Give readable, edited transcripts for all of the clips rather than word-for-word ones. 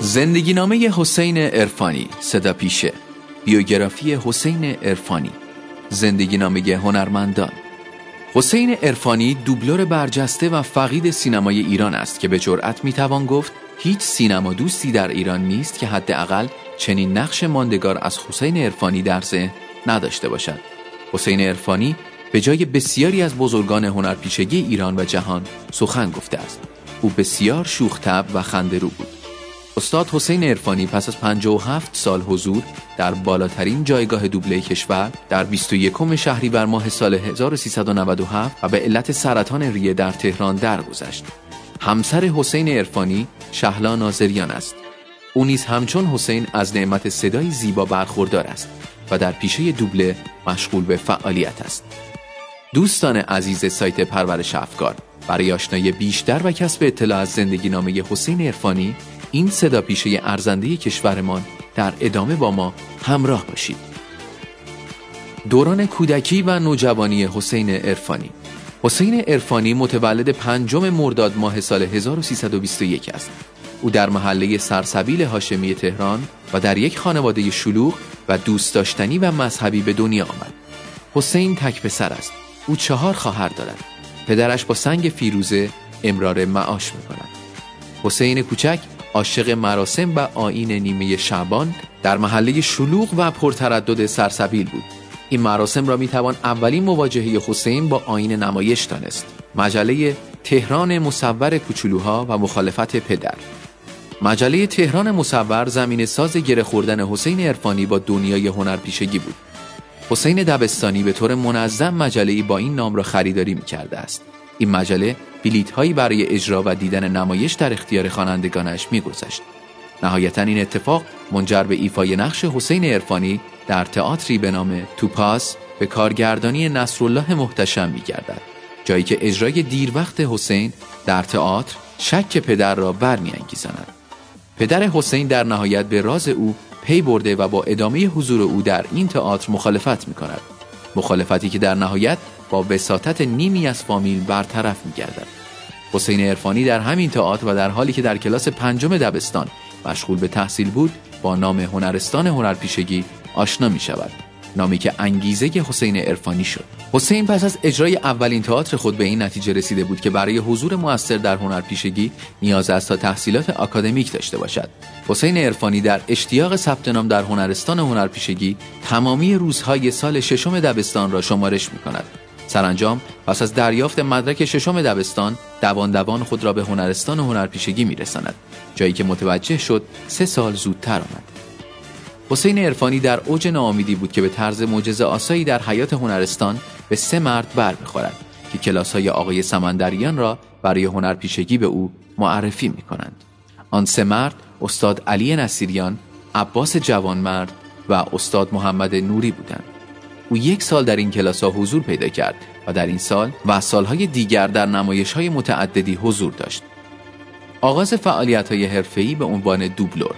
زندگی نامه حسین عرفانی، صداپیشه. بیوگرافی حسین عرفانی. زندگی نامه هنرمندان. حسین عرفانی دوبلور برجسته و فقید سینمای ایران است که به جرئت میتوان گفت هیچ سینما دوستی در ایران نیست که حداقل چنین نقش ماندگار از حسین عرفانی در ذهن نداشته باشد. حسین عرفانی به جای بسیاری از بزرگان هنرپیشگی ایران و جهان سخن گفته است. او بسیار شوخ طبع و خنده‌رو بود. استاد حسین عرفانی پس از 57 سال حضور در بالاترین جایگاه دوبله کشور در 21 شهریور ماه سال 1397 و به علت سرطان ریه در تهران درگذشت. همسر حسین عرفانی شهلا ناظریان است. او نیز همچون حسین از نعمت صدای زیبا برخوردار است و در پیشه دوبله مشغول به فعالیت است. دوستان عزیز سایت پرورش افکار، برای آشنایی بیشتر و کسب اطلاع از زندگی نامه حسین عرفانی، این صداپیشه ارزنده کشورمان، در ادامه با ما همراه باشید. دوران کودکی و نوجوانی حسین عرفانی. حسین عرفانی متولد 5 مرداد ماه سال 1321 است. او در محله سرسبیل هاشمی تهران و در یک خانواده شلوغ و دوست داشتنی و مذهبی به دنیا آمد. حسین تک پسر است. او 4 خواهر دارد. پدرش با سنگ فیروزه امرار معاش می‌کند. حسین کوچک عاشق مراسم و آیین نیمه شعبان در محله شلوغ و پرتردد سرسبیل بود. این مراسم را میتوان اولین مواجهه حسین با آیین نمایش دانست. مجله تهران مصور کوچولوها و مخالفت پدر. مجله تهران مصور زمین ساز گره خوردن حسین عرفانی با دنیای هنرپیشگی بود. حسین دبستانی به طور منظم مجله‌ای با این نام را خریداری می‌کرده است. این مجله بلیط‌هایی برای اجرا و دیدن نمایش در اختیار خوانندگانش می‌گذاشت. نهایتاً این اتفاق منجر به ایفای نقش حسین عرفانی در تئاتری به نام توپاس به کارگردانی نصرالله محتشم می‌گردد، جایی که اجرای دیر وقت حسین در تئاتر شک پدر را برمی‌انگیزاند. پدر حسین در نهایت به راز او پی برده و با ادامه حضور او در این تئاتر مخالفت می‌کند. مخالفتی که در نهایت با وساطت نیمی از فامیل برطرف می‌گردد. حسین عرفانی در همین تئاتر و در حالی که در کلاس 5 دبستان مشغول به تحصیل بود، با نام هنرستان هنرپیشگی آشنا می‌شود. نامی که انگیزه حسین عرفانی شد. حسین پس از اجرای اولین تئاتر خود به این نتیجه رسیده بود که برای حضور مؤثر در هنرپیشگی نیاز است تا تحصیلات آکادمیک داشته باشد. حسین عرفانی در اشتیاق ثبت نام در هنرستان هنرپیشگی تمامی روزهای سال 6 دبستان را شمارش می‌کند. سرانجام پس از دریافت مدرک 6 دبستان دوان خود را به هنرستان هنرپیشگی می‌رساند، جایی که متوجه شد 3 سال زودتر آمد. حسین عرفانی در اوج ناامیدی بود که به طرز معجزه‌آسایی در حیات هنرستان به 3 مرد بر می‌خورد که کلاس‌های آقای سمندریان را برای هنرپیشگی به او معرفی می‌کنند. آن 3 مرد استاد علی نصیریان، عباس جوانمرد و استاد محمد نوری بودند. او 1 سال در این کلاس‌ها حضور پیدا کرد و در این سال و سال‌های دیگر در نمایش‌های متعددی حضور داشت. آغاز فعالیت‌های حرفه‌ای به عنوان دوبلور.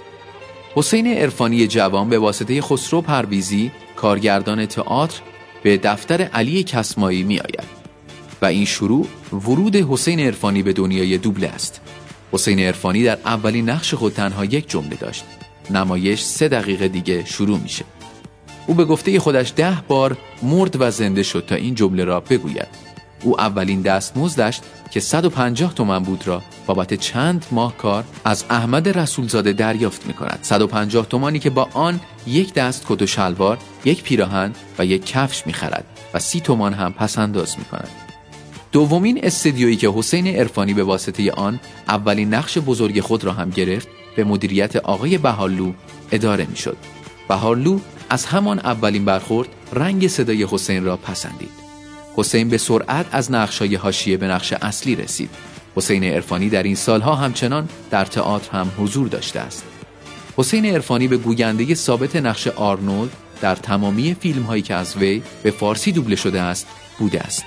حسین عرفانی جوان به واسطه خسرو پرویزی، کارگردان تئاتر، به دفتر علی کسمایی می آید و این شروع ورود حسین عرفانی به دنیای دوبله است. حسین عرفانی در اولین نقش خود تنها 1 جمله داشت. نمایش 3 دقیقه دیگه شروع میشه. او به گفته خودش 10 بار مرد و زنده شد تا این جمله را بگوید. او اولین دستمزدش که 150 تومان بود را بابت چند ماه کار از احمد رسولزاده دریافت می کند. 150 تومانی که با آن 1 دست کت و شلوار، 1 پیراهن و 1 کفش می خرد و 30 تومان هم پس انداز می کند. دومین استدیویی که حسین عرفانی به واسطه آن اولین نقش بزرگ خود را هم گرفت، به مدیریت آقای بهارلو اداره می شد. بهارلو از همان اولین برخورد رنگ صدای حسین را پسندید. حسین به سرعت از نقش‌های حاشیه به نقش اصلی رسید. حسین عرفانی در این سالها همچنان در تئاتر هم حضور داشته است. حسین عرفانی به گوینده ثابت نقش آرنولد در تمامی فیلم‌هایی که از وی به فارسی دوبله شده است بوده است.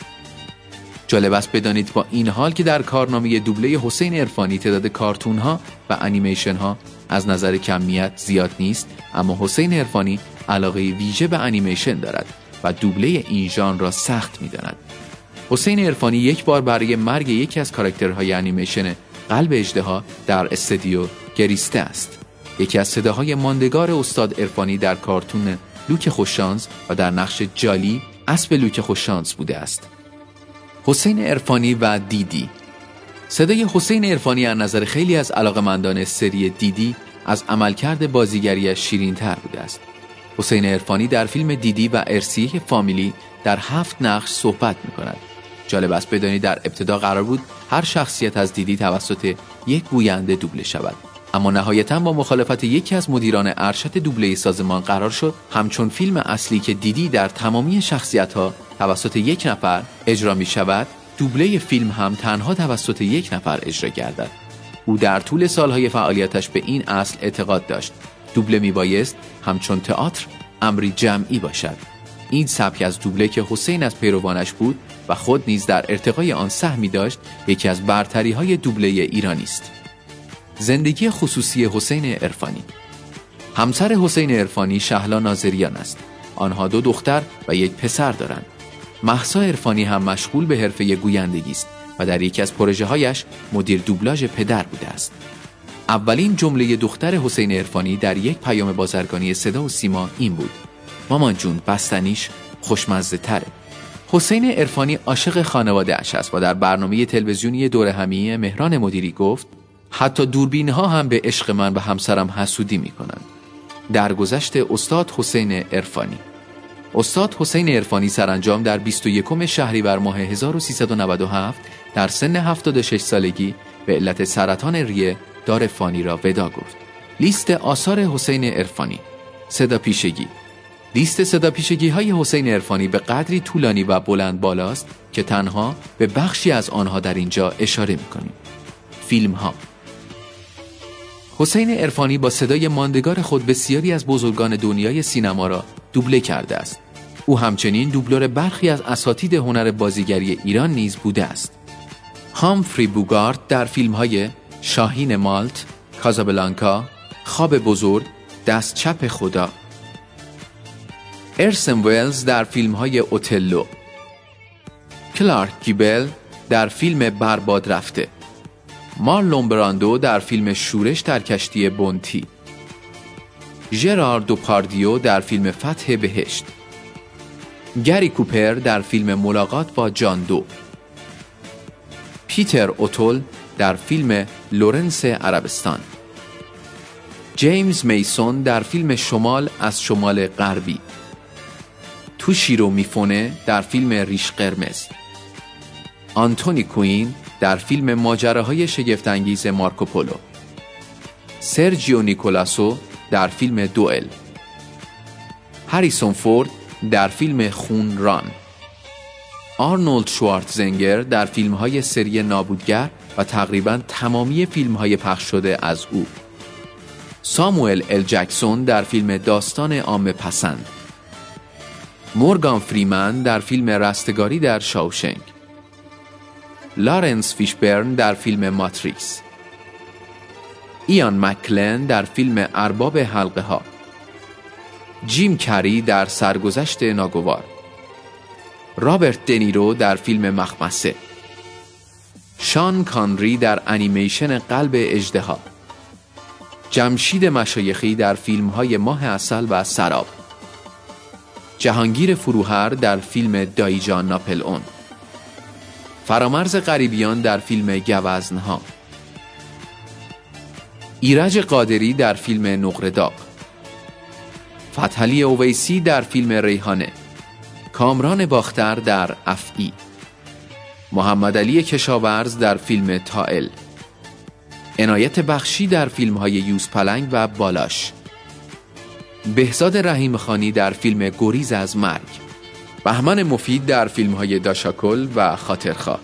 جالب است بدانید با این حال که در کارنامه دوبله حسین عرفانی تعداد کارتون‌ها و انیمیشن‌ها از نظر کمیت زیاد نیست، اما حسین عرفانی علاقه ویژه به انیمیشن دارد و دوبله این ژانر را سخت می‌داند. حسین عرفانی 1 بار برای مرگ یکی از کاراکترهای انیمیشن قلب اژدها در استودیو گریسته است. یکی از صداهای ماندگار استاد عرفانی در کارتون لوک خوششانس و در نقش جالی اسب لوک خوششانس بوده است. حسین عرفانی و دیدی. صدای حسین عرفانی از نظر خیلی از علاقه‌مندان سری دیدی از عملکرد بازیگریش شیرین‌تر بوده است. حسین عرفانی در فیلم دیدی و ارسیه فامیلی در 7 نقش صحبت می‌کند. جالب است بدانید در ابتدا قرار بود هر شخصیت از دیدی توسط یک گوینده دوبله شود، اما نهایتاً با مخالفت یکی از مدیران ارشد دوبله سازمان قرار شد همچون فیلم اصلی که دیدی در تمامی شخصیت‌ها توسط یک نفر اجرا می‌شود، دوبله فیلم هم تنها توسط یک نفر اجرا گردد. او در طول سالهای فعالیتش به این اصل اعتقاد داشت: دوبله میبایست همچون تئاتر امری جمعی باشد. این سبک از دوبله که حسین از پیروانش بود و خود نیز در ارتقای آن سهمی داشت، یکی از برتری‌های دوبله ایرانی است. زندگی خصوصی حسین عرفانی. همسر حسین عرفانی شهلا ناظریان است. آنها 2 دختر و 1 پسر دارند. مهسا عرفانی هم مشغول به حرفه گویندگی است و در یکی از پروژه‌هایش مدیر دوبلاژ پدر بوده است. اولین جمله دختر حسین عرفانی در یک پیام بازرگانی صدا و سیما این بود: مامان جون بستنیش خوشمزه تره. حسین عرفانی عاشق خانواده اش است و در برنامه تلویزیونی دوره همی مهران مدیری گفت: حتی دوربین ها هم به عشق من و همسرم حسودی می کنند. درگذشت استاد حسین عرفانی. استاد حسین عرفانی سرانجام در 21 شهریور ماه 1397 در سن 76 سالگی به علت سرطان ریه دار فانی را ودا گفت. لیست آثار حسین عرفانی. صدا پیشگی. لیست صدا پیشگی های حسین عرفانی به قدری طولانی و بلند بالاست که تنها به بخشی از آنها در اینجا اشاره می‌کنیم. فیلم ها. حسین عرفانی با صدای ماندگار خود بسیاری از بزرگان دنیای سینما را دوبله کرده است. او همچنین دوبلور برخی از اساتید هنر بازیگری ایران نیز بوده است. هامفری بوگارت در فیلم‌های شاهین مالت، کازابلانکا، خواب بزرگ، دست چپ خدا. ارسن ویلز در فیلم‌های اوتلو. کلارک گیبل در فیلم برباد رفته. مارلون براندو در فیلم شورش در کشتی بونتی. ژرار دوپاردیو در فیلم فتح بهشت. گری کوپر در فیلم ملاقات با جان دو. پیتر اوتول در فیلم لورنس عربستان. جیمز میسون در فیلم شمال از شمال غربی. توشیرو میفونه در فیلم ریش قرمز. آنتونی کوین در فیلم ماجراهای شگفت‌انگیز مارکوپولو. سرجیو نیکولاسو در فیلم دوئل. هریسون فورد در فیلم خون ران. آرنولد شوارتزنگر در فیلم‌های سری نابودگر و تقریباً تمامی فیلم‌های پخش شده از او. ساموئل ال جکسون در فیلم داستان عامه پسند. مورگان فریمن در فیلم رستگاری در شاوشنگ. لارنس فیشبرن در فیلم ماتریکس. ایان مکلن در فیلم ارباب حلقه ها. جیم کری در سرگذشت ناگوار. رابرت دنیرو در فیلم مخمسه. شان کانری در انیمیشن قلب اژدها. جمشید مشایخی در فیلم‌های ماه عسل و سراب. جهانگیر فروهر در فیلم دایجان ناپلئون. فرامرز غریبیان در فیلم گوزنها. ایرج قادری در فیلم نقره داغ. فتحعلی اویسی در فیلم ریحانه. کامران باختر در افعی. محمد علی کشاورز در فیلم تائل. عنایت بخشی در فیلم‌های یوزپلنگ و بالاش. بهزاد رحیم خانی در فیلم گریز از مرگ. بهمن مفید در فیلم‌های داشاکل و خاطرخواه.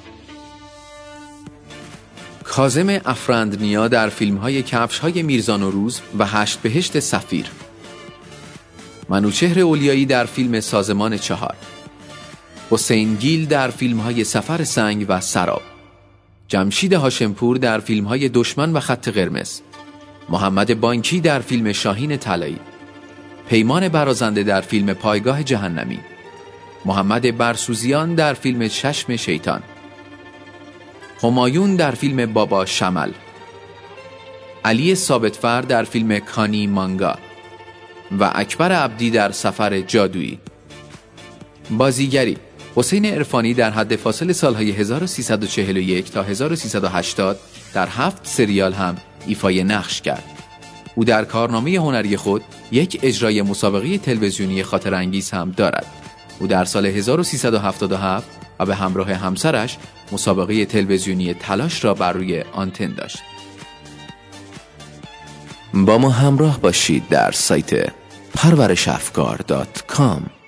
کاظم افرندنیا در فیلم‌های کفش‌های میرزان و روز و 8 بهشت سفیر. منوچهر اولیایی در فیلم سازمان 4. حسین گیل در فیلم‌های سفر سنگ و سراب. جمشید هاشمپور در فیلم‌های دشمن و خط قرمز. محمد بانکی در فیلم شاهین طلایی. پیمان برازنده در فیلم پایگاه جهنمی. محمد برسوزیان در فیلم چشم شیطان. همایون در فیلم بابا شمل، علی ثابتفر در فیلم کانی مانگا و اکبر عبدی در سفر جادویی. بازیگری: حسین عرفانی در حد فاصل سالهای 1341 تا 1380 در 7 سریال هم ایفای نقش کرد. او در کارنامه هنری خود یک اجرای مسابقه تلویزیونی خاطر انگیز هم دارد. او در سال 1377 و به همراه همسرش مسابقه تلویزیونی تلاش را بر روی آنتن داشت. با ما همراه باشید در سایت parvarishafkar.com.